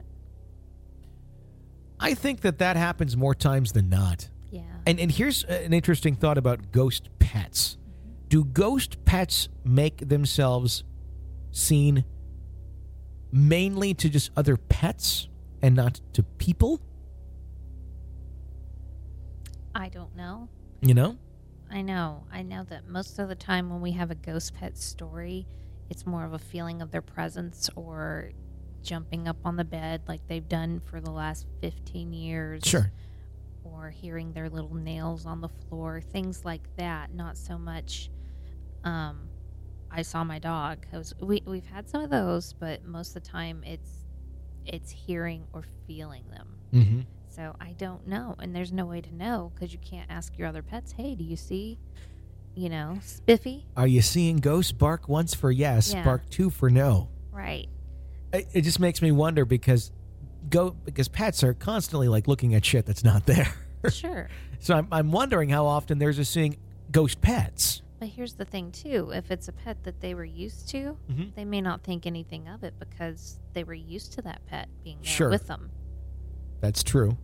I think that that happens more times than not. Yeah. And and here's an interesting thought about ghost pets. Do ghost pets make themselves seen mainly to just other pets and not to people? I don't know. You know? I know. I know that most of the time when we have a ghost pet story, it's more of a feeling of their presence or jumping up on the bed like they've done for the last fifteen years. Sure. Or hearing their little nails on the floor, things like that. Not so much, um, I saw my dog. I was, we, we've had some of those, but most of the time it's it's hearing or feeling them. Mm-hmm. So I don't know. And there's no way to know because you can't ask your other pets, hey, do you see, you know, Spiffy? Are you seeing ghosts? Bark once for yes, Yeah. bark two for no. Right. It, it just makes me wonder because go because pets are constantly like looking at shit that's not there. Sure. So I'm, I'm wondering how often there's a seeing ghost pets. But here's the thing, too. If it's a pet that they were used to, Mm-hmm. they may not think anything of it because they were used to that pet being there Sure. with them. That's true.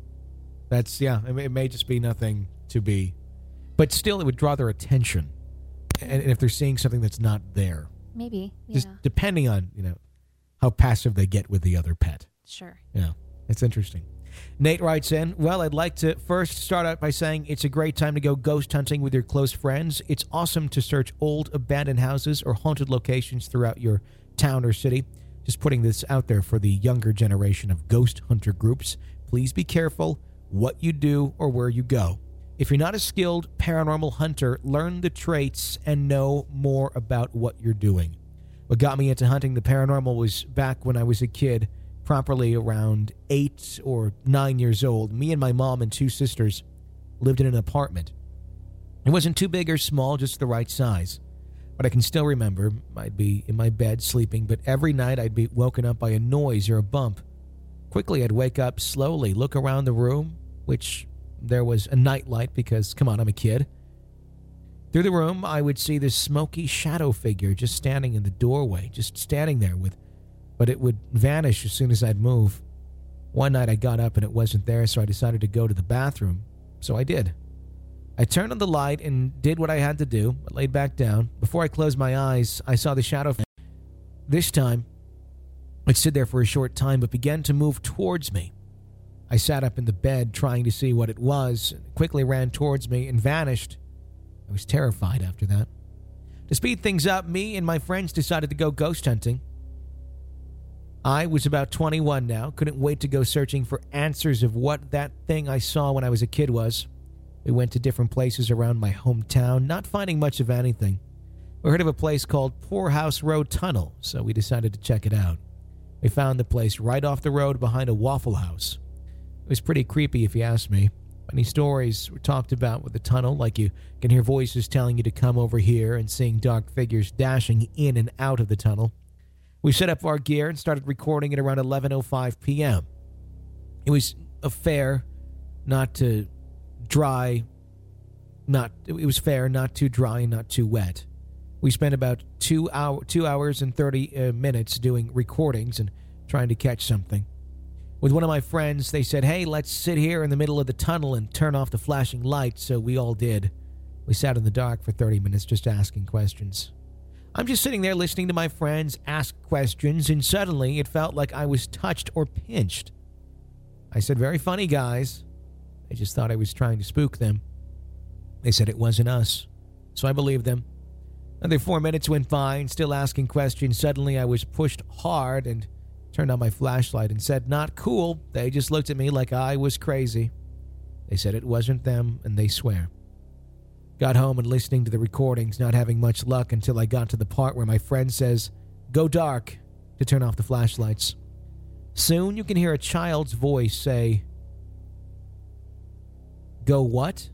That's, yeah, I mean, it may just be nothing to be. But still, it would draw their attention. And, and if they're seeing something that's not there. Maybe, yeah. Just depending on, you know, how passive they get with the other pet. Sure. Yeah, it's interesting. Nate writes in, well, I'd like to first start out by saying it's a great time to go ghost hunting with your close friends. It's awesome to search old abandoned houses or haunted locations throughout your town or city. Just putting this out there for the younger generation of ghost hunter groups. Please be careful what you do or where you go. If you're not a skilled paranormal hunter, learn the traits and know more about what you're doing. What got me into hunting the paranormal was back when I was a kid, properly around eight or nine years old. Me and my mom and two sisters lived in an apartment. It wasn't too big or small, just the right size. But I can still remember I'd be in my bed sleeping, but every night I'd be woken up by a noise or a bump. Quickly, I'd wake up slowly, look around the room, which there was a nightlight because, come on, I'm a kid. Through the room, I would see this smoky shadow figure just standing in the doorway, just standing there with, but it would vanish as soon as I'd move. One night I got up and it wasn't there, so I decided to go to the bathroom. So I did. I turned on the light and did what I had to do. I laid back down. Before I closed my eyes, I saw the shadow. This time, it stood there for a short time, but began to move towards me. I sat up in the bed, trying to see what it was. It quickly ran towards me and vanished. I was terrified after that. To speed things up, me and my friends decided to go ghost hunting. I was about twenty-one now, couldn't wait to go searching for answers of what that thing I saw when I was a kid was. We went to different places around my hometown, not finding much of anything. We heard of a place called Poorhouse Road Tunnel, so we decided to check it out. We found the place right off the road behind a Waffle House. It was pretty creepy if you ask me. Many stories were talked about with the tunnel, like you can hear voices telling you to come over here and seeing dark figures dashing in and out of the tunnel. We set up our gear and started recording at around eleven oh five p.m. It was a fair, not to dry, not, it was fair, not too dry and not too wet. We spent about two, hour, two hours and thirty uh, minutes doing recordings and trying to catch something. With one of my friends, they said, hey, let's sit here in the middle of the tunnel and turn off the flashing lights, so we all did. We sat in the dark for thirty minutes just asking questions. I'm just sitting there listening to my friends ask questions, and suddenly it felt like I was touched or pinched. I said, very funny, guys. They just thought I was trying to spook them. They said it wasn't us, so I believed them. Another four minutes went by, and still asking questions. Suddenly I was pushed hard and turned on my flashlight and said, not cool. They just looked at me like I was crazy. They said it wasn't them, and they swear. Got home and listening to the recordings, not having much luck until I got to the part where my friend says, "Go dark," to turn off the flashlights. Soon you can hear a child's voice say, "Go what?"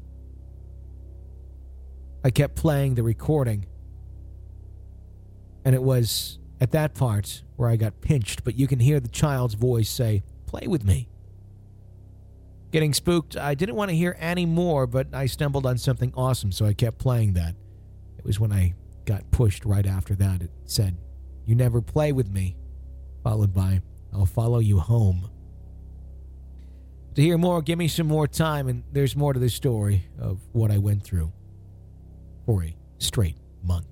I kept playing the recording, and it was at that part where I got pinched, but you can hear the child's voice say, "Play with me." Getting spooked, I didn't want to hear any more, but I stumbled on something awesome, so I kept playing that. It was when I got pushed right after that. It said, "You never play with me," followed by, "I'll follow you home." To hear more, give me some more time, and there's more to this story of what I went through for a straight month.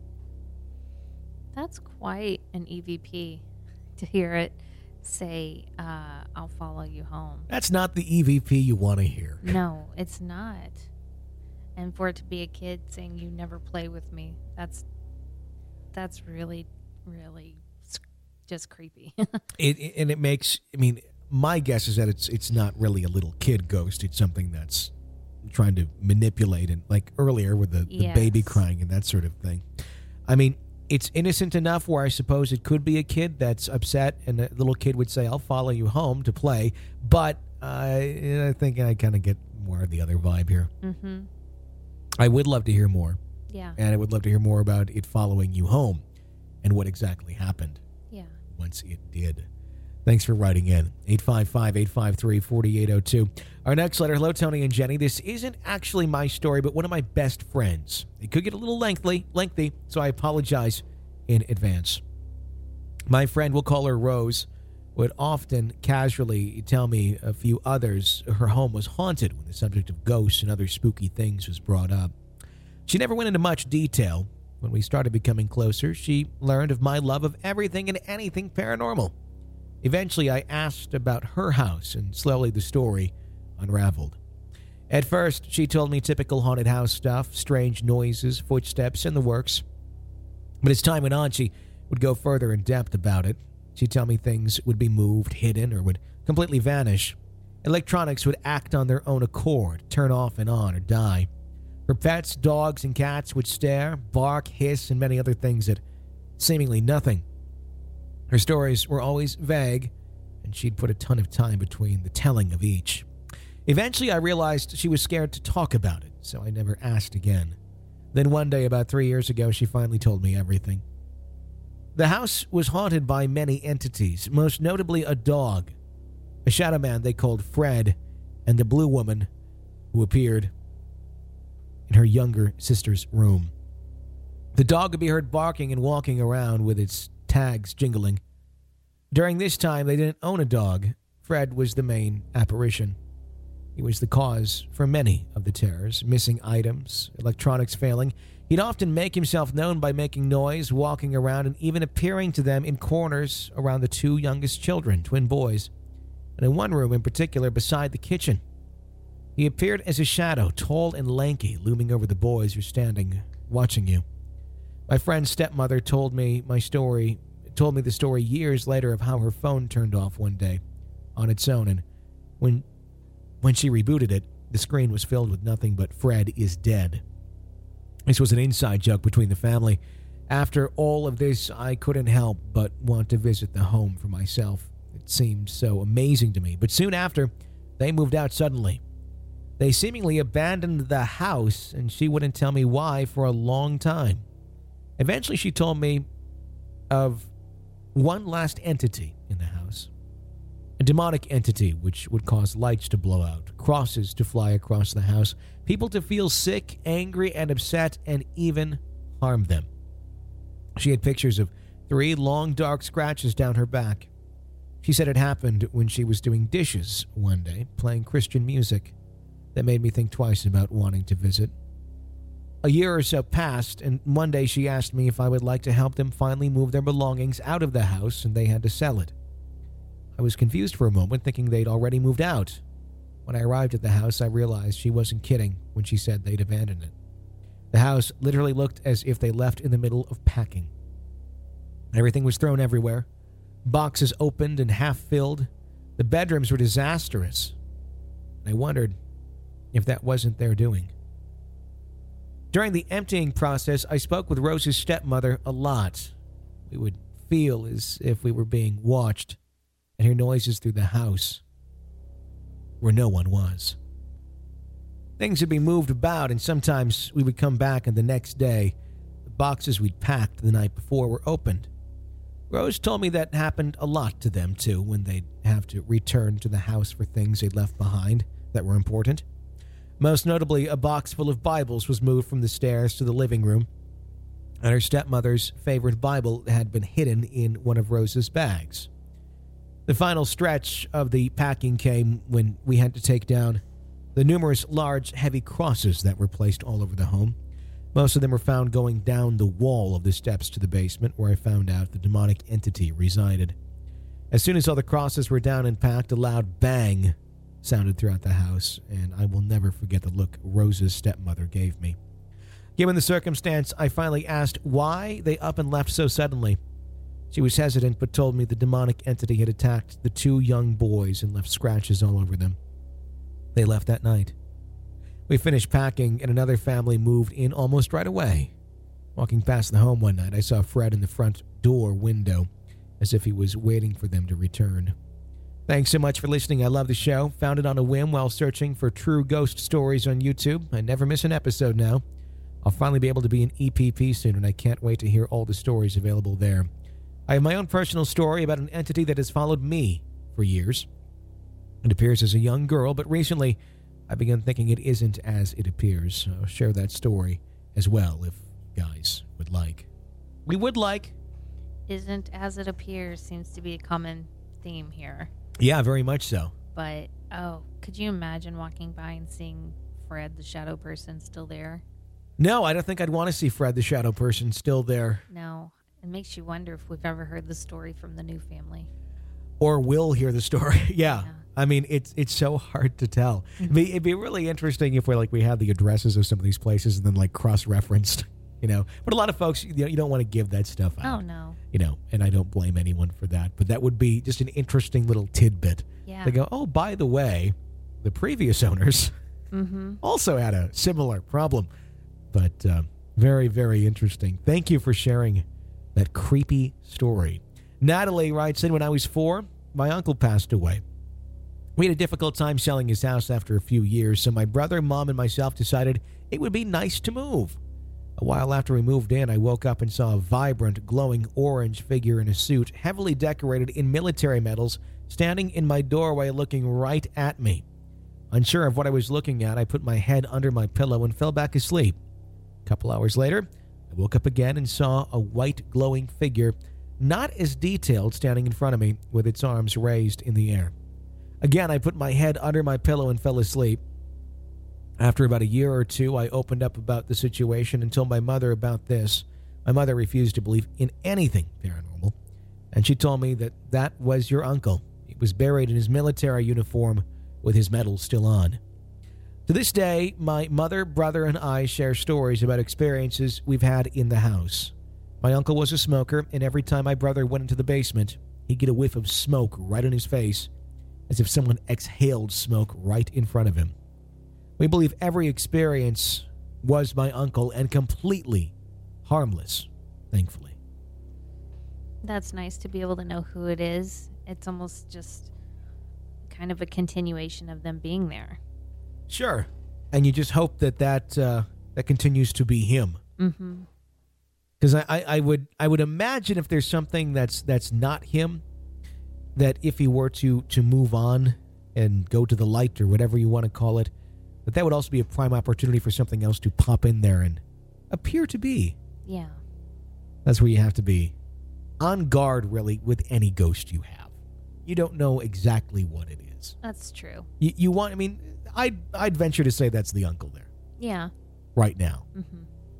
That's quite an E V P to hear it say, uh, "I'll follow you home." That's not the E V P you want to hear. No, it's not. And for it to be a kid saying, "You never play with me," that's that's really, really just creepy. it, it and it makes. I mean, my guess is that it's it's not really a little kid ghost. It's something that's trying to manipulate, and like earlier with the, the Yes. baby crying and that sort of thing. I mean, it's innocent enough where I suppose it could be a kid that's upset, and a little kid would say, "I'll follow you home to play." But uh, I think I kind of get more of the other vibe here. Mm-hmm. I would love to hear more, Yeah. and I would love to hear more about it following you home and what exactly happened Yeah. once it did. Thanks for writing in. eight five five, eight five three, four eight zero two. Our next letter. Hello, Tony and Jenny. This isn't actually my story, but one of my best friends. It could get a little lengthy, lengthy, so I apologize in advance. My friend, we'll call her Rose, would often casually tell me a few others her home was haunted when the subject of ghosts and other spooky things was brought up. She never went into much detail. When we started becoming closer, she learned of my love of everything and anything paranormal. Eventually, I asked about her house, and slowly the story unraveled. At first, she told me typical haunted house stuff, strange noises, footsteps, and the works. But as time went on, she would go further in depth about it. She'd tell me things would be moved, hidden, or would completely vanish. Electronics would act on their own accord, turn off and on, or die. Her pets, dogs, and cats would stare, bark, hiss, and many other things at seemingly nothing. Her stories were always vague, and she'd put a ton of time between the telling of each. Eventually, I realized she was scared to talk about it, so I never asked again. Then one day, about three years ago, she finally told me everything. The house was haunted by many entities, most notably a dog, a shadow man they called Fred, and the blue woman who appeared in her younger sister's room. The dog could be heard barking and walking around with its tags jingling. During this time, they didn't own a dog. Fred was the main apparition. He was the cause for many of the terrors, missing items, electronics failing. He'd often make himself known by making noise, walking around, and even appearing to them in corners around the two youngest children, twin boys, and in one room in particular beside the kitchen. He appeared as a shadow, tall and lanky, looming over the boys who were standing, watching you. My friend's stepmother told me my story, told me the story years later of how her phone turned off one day on its own, and when when she rebooted it, the screen was filled with nothing but "Fred is dead." This was an inside joke between the family. After all of this, I couldn't help but want to visit the home for myself. It seemed so amazing to me. But soon after, they moved out suddenly. They seemingly abandoned the house, and she wouldn't tell me why for a long time. Eventually, she told me of one last entity in the house. A demonic entity which would cause lights to blow out, crosses to fly across the house, people to feel sick, angry, and upset, and even harm them. She had pictures of three long dark scratches down her back. She said it happened when she was doing dishes one day, playing Christian music. That made me think twice about wanting to visit. A year or so passed, and one day she asked me if I would like to help them finally move their belongings out of the house, and they had to sell it. I was confused for a moment, thinking they'd already moved out. When I arrived at the house, I realized she wasn't kidding when she said they'd abandoned it. The house literally looked as if they left in the middle of packing. Everything was thrown everywhere. Boxes opened and half filled. The bedrooms were disastrous. I wondered if that wasn't their doing. During the emptying process, I spoke with Rose's stepmother a lot. We would feel as if we were being watched and hear noises through the house where no one was. Things would be moved about, and sometimes we would come back and the next day, the boxes we'd packed the night before were opened. Rose told me that happened a lot to them too, when they'd have to return to the house for things they'd left behind that were important. Most notably, a box full of Bibles was moved from the stairs to the living room, and her stepmother's favorite Bible had been hidden in one of Rose's bags. The final stretch of the packing came when we had to take down the numerous large, heavy crosses that were placed all over the home. Most of them were found going down the wall of the steps to the basement, where I found out the demonic entity resided. As soon as all the crosses were down and packed, a loud bang sounded throughout the house, and I will never forget the look Rose's stepmother gave me. Given the circumstance, I finally asked why they up and left so suddenly. She was hesitant, but told me the demonic entity had attacked the two young boys and left scratches all over them. They left that night. We finished packing, and another family moved in almost right away. Walking past the home one night, I saw Fred in the front door window, as if he was waiting for them to return. Thanks so much for listening. I love the show. Found it on a whim while searching for true ghost stories on YouTube. I never miss an episode now. I'll finally be able to be an E P P soon, and I can't wait to hear all the stories available there. I have my own personal story about an entity that has followed me for years. It appears as a young girl, but recently I began thinking it isn't as it appears. So I'll share that story as well if you guys would like. We would like. Isn't as it appears seems to be a common theme here. Yeah, very much so. But, oh, could you imagine walking by and seeing Fred, the shadow person, still there? No, I don't think I'd want to see Fred, the shadow person, still there. No. It makes you wonder if we've ever heard the story from the new family. Or will hear the story. yeah. yeah. I mean, it's it's so hard to tell. It'd be, it'd be really interesting if we like we had the addresses of some of these places and then like cross-referenced, you know. But a lot of folks, you know, you don't want to give that stuff out. Oh, no. You know, and I don't blame anyone for that. But that would be just an interesting little tidbit. Yeah. They go, oh, by the way, the previous owners mm-hmm. also had a similar problem. But uh, very, very interesting. Thank you for sharing that creepy story. Natalie writes in, when I was four, my uncle passed away. We had a difficult time selling his house after a few years, so my brother, mom, and myself decided it would be nice to move. A while after we moved in, I woke up and saw a vibrant, glowing orange figure in a suit, heavily decorated in military medals, standing in my doorway looking right at me. Unsure of what I was looking at, I put my head under my pillow and fell back asleep. A couple hours later, I woke up again and saw a white, glowing figure, not as detailed, standing in front of me with its arms raised in the air. Again, I put my head under my pillow and fell asleep. After about a year or two, I opened up about the situation and told my mother about this. My mother refused to believe in anything paranormal, and she told me that that was your uncle. He was buried in his military uniform with his medals still on. To this day, my mother, brother, and I share stories about experiences we've had in the house. My uncle was a smoker, and every time my brother went into the basement, he'd get a whiff of smoke right in his face, as if someone exhaled smoke right in front of him. We believe every experience was my uncle and completely harmless, thankfully. That's nice to be able to know who it is. It's almost just kind of a continuation of them being there. Sure. And you just hope that that, uh, that continues to be him. Mm-hmm. Because I, I, I would I would imagine if there's something that's that's not him, that if he were to, to move on and go to the light or whatever you want to call it, that that would also be a prime opportunity for something else to pop in there and appear to be. Yeah. That's where you have to be on guard, really, with any ghost you have. You don't know exactly what it is. That's true. You, you want, I mean, I'd, I'd venture to say that's the uncle there. Yeah. Right now. Mm-hmm.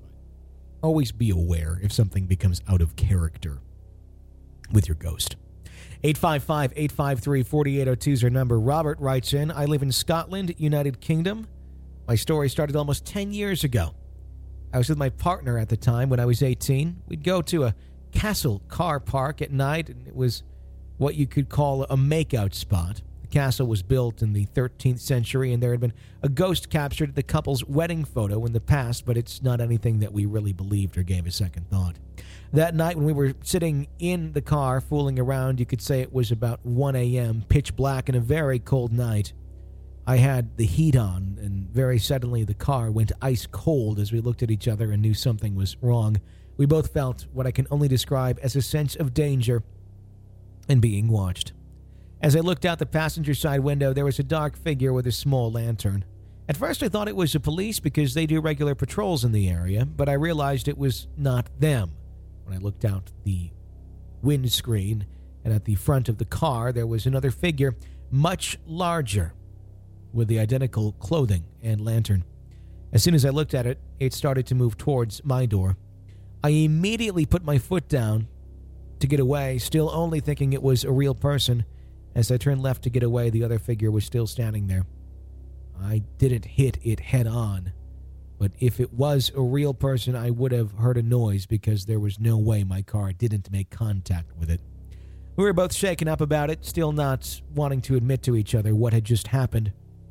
Always be aware if something becomes out of character with your ghost. eight five five, eight five three, four eight zero two is our number. Robert writes in, I live in Scotland, United Kingdom. My story started almost ten years ago. I was with my partner at the time when I was eighteen. We'd go to a castle car park at night, and it was what you could call a makeout spot. The castle was built in the thirteenth century, and there had been a ghost captured at the couple's wedding photo in the past, but it's not anything that we really believed or gave a second thought. That night when we were sitting in the car fooling around, you could say it was about one a.m., pitch black and a very cold night. I had the heat on, and very suddenly the car went ice cold as we looked at each other and knew something was wrong. We both felt what I can only describe as a sense of danger and being watched. As I looked out the passenger side window, there was a dark figure with a small lantern. At first I thought it was the police because they do regular patrols in the area, but I realized it was not them. When I looked out the windscreen and at the front of the car, there was another figure, much larger, with the identical clothing and lantern. As soon as I looked at it, it started to move towards my door. I immediately put my foot down to get away, still only thinking it was a real person. As I turned left to get away, the other figure was still standing there. I didn't hit it head on, but if it was a real person, I would have heard a noise because there was no way my car didn't make contact with it. We were both shaken up about it, still not wanting to admit to each other what had just happened.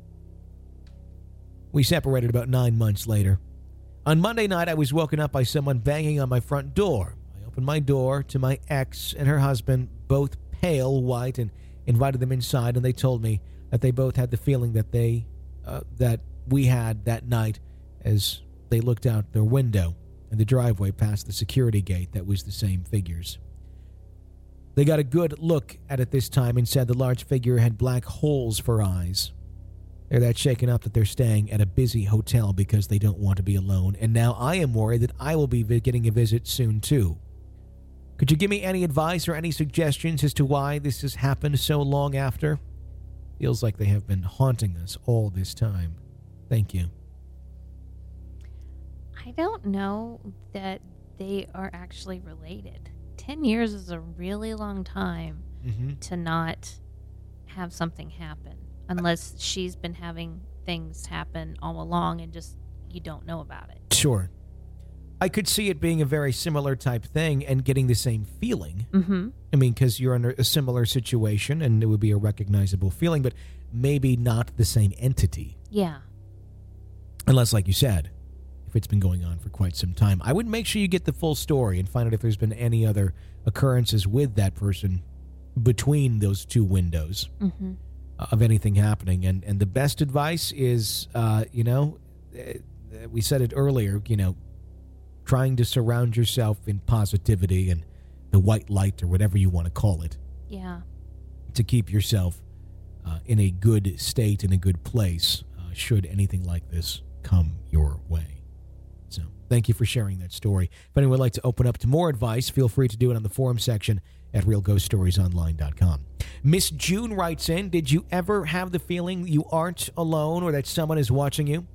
We separated about nine months later. On Monday night, I was woken up by someone banging on my front door. I opened my door to my ex and her husband, both pale white, and invited them inside, and they told me that they both had the feeling that they uh, that we had that night as they looked out their window in the driveway past the security gate that was the same figures. They got a good look at it this time and said the large figure had black holes for eyes. They're that shaken up that they're staying at a busy hotel because they don't want to be alone, and now I am worried that I will be getting a visit soon too. Could you give me any advice or any suggestions as to why this has happened so long after? Feels like they have been haunting us all this time. Thank you. I don't know that they are actually related. Ten years is a really long time Mm-hmm. to not have something happen, unless she's been having things happen all along and just you don't know about it. Sure. I could see it being a very similar type thing and getting the same feeling. Mm-hmm. I mean, because you're under a similar situation and it would be a recognizable feeling, but maybe not the same entity. Yeah. Unless, like you said, if it's been going on for quite some time. I would make sure you get the full story and find out if there's been any other occurrences with that person between those two windows Mm-hmm. of anything happening. And, and the best advice is, uh, you know, uh, we said it earlier, you know, trying to surround yourself in positivity and the white light or whatever you want to call it. Yeah. To keep yourself uh, in a good state, in a good place, uh, should anything like this come your way. So thank you for sharing that story. If anyone would like to open up to more advice, feel free to do it on the forum section at real ghost stories online dot com. Miss June writes in, did you ever have the feeling you aren't alone or that someone is watching you?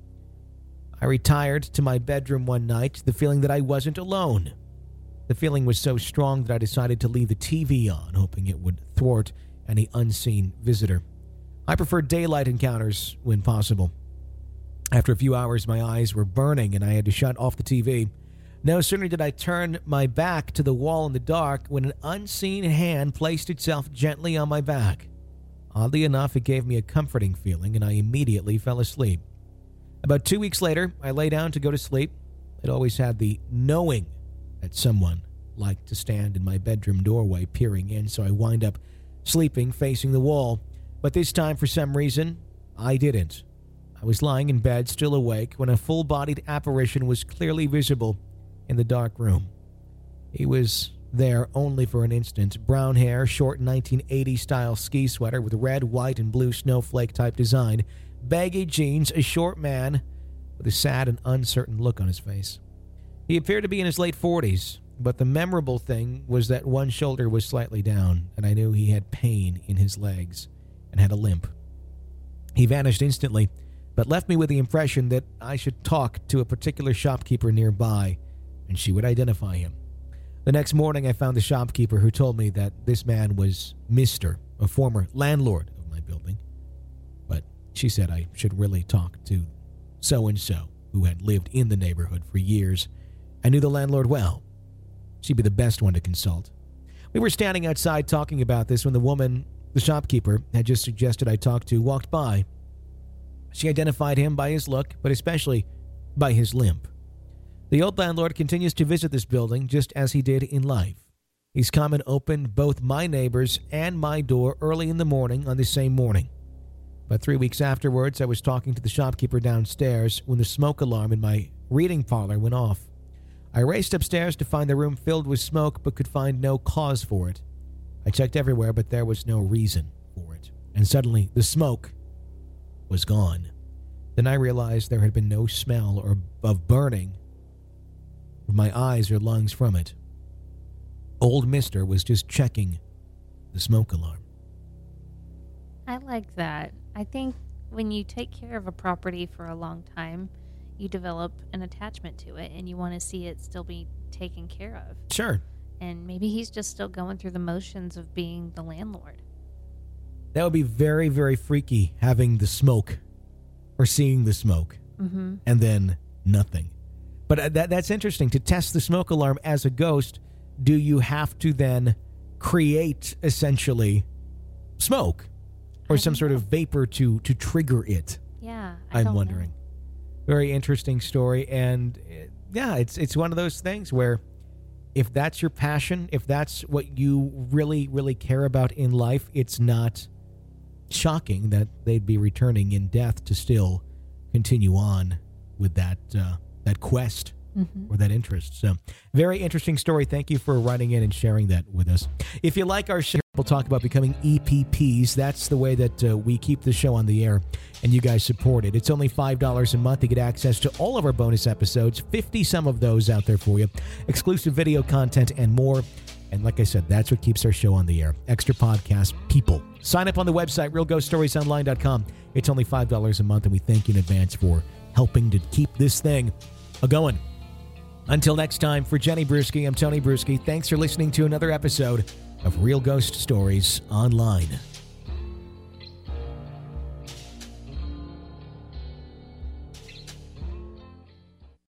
I retired to my bedroom one night, the feeling that I wasn't alone. The feeling was so strong that I decided to leave the T V on, hoping it would thwart any unseen visitor. I prefer daylight encounters when possible. After a few hours, my eyes were burning and I had to shut off the T V. No sooner did I turn my back to the wall in the dark when an unseen hand placed itself gently on my back. Oddly enough, it gave me a comforting feeling and I immediately fell asleep. About two weeks later, I lay down to go to sleep. I'd always had the knowing that someone liked to stand in my bedroom doorway peering in, so I wind up sleeping facing the wall. But this time, for some reason, I didn't. I was lying in bed, still awake, when a full-bodied apparition was clearly visible in the dark room. He was there only for an instant. Brown hair, short nineteen eighties style ski sweater with red, white, and blue snowflake-type design, baggy jeans, a short man with a sad and uncertain look on his face. He appeared to be in his late forties, but the memorable thing was that one shoulder was slightly down, and I knew he had pain in his legs and had a limp. He vanished instantly, but left me with the impression that I should talk to a particular shopkeeper nearby, and she would identify him. The next morning, I found the shopkeeper who told me that this man was Mister, a former landlord of my building. But she said I should really talk to so-and-so, who had lived in the neighborhood for years. I knew the landlord well. She'd be the best one to consult. We were standing outside talking about this when the woman the shopkeeper had just suggested I talk to walked by. She identified him by his look, but especially by his limp. The old landlord continues to visit this building just as he did in life. He's come and opened both my neighbor's and my door early in the morning on the same morning. But three weeks afterwards, I was talking to the shopkeeper downstairs when the smoke alarm in my reading parlor went off. I raced upstairs to find the room filled with smoke but could find no cause for it. I checked everywhere, but there was no reason for it. And suddenly, the smoke was gone. Then I realized there had been no smell or of burning from my eyes or lungs from it. Old Mister was just checking the smoke alarm. I like that. I think when you take care of a property for a long time, you develop an attachment to it and you want to see it still be taken care of. Sure. And maybe he's just still going through the motions of being the landlord. That would be very, very freaky, having the smoke or seeing the smoke mm-hmm. and then nothing. But that that's interesting. To test the smoke alarm as a ghost, do you have to then create essentially smoke or some sort know. of vapor to, to trigger it? Yeah, I I'm don't wondering. know. Very interesting story. And uh, yeah, it's it's one of those things where if that's your passion, if that's what you really, really care about in life, it's not shocking that they'd be returning in death to still continue on with that uh, that quest mm-hmm. or that interest. So, very interesting story. Thank you for writing in and sharing that with us. If you like our show, we'll talk about becoming E P Ps. That's the way that uh, we keep the show on the air, and you guys support it. It's only five dollars a month to get access to all of our bonus episodes, fifty some of those out there for you, exclusive video content, and more. And like I said, that's what keeps our show on the air. Extra podcast, people. Sign up on the website, real ghost stories online dot com. It's only five dollars a month, and we thank you in advance for helping to keep this thing a-going. Until next time, for Jenny Brewski, I'm Tony Brewski. Thanks for listening to another episode of Real Ghost Stories Online.